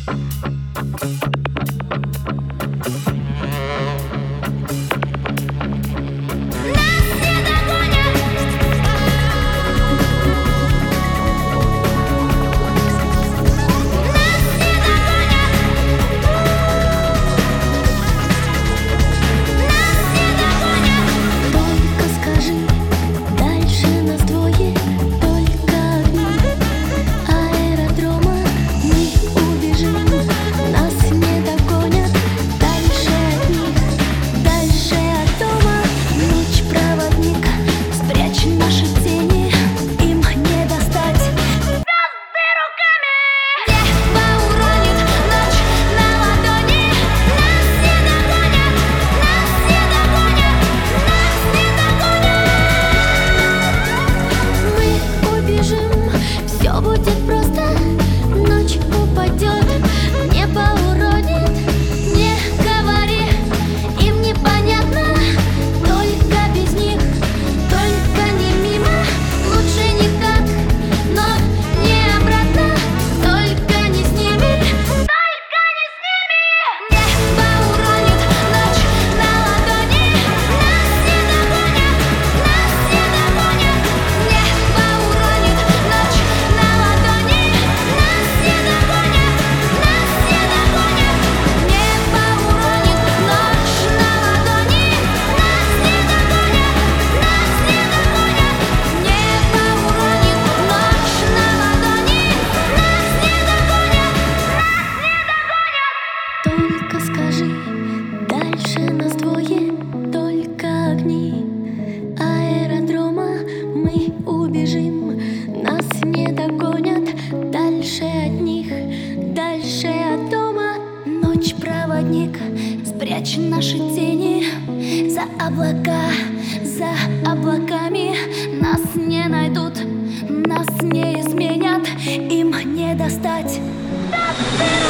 Только скажи, дальше нас двое, только огни аэродрома. Мы убежим, нас не догонят. Дальше от них, дальше от дома. Ночь, проводник, спрячь наши тени за облака, за облаками. Нас не найдут, нас не изменят, им не достать.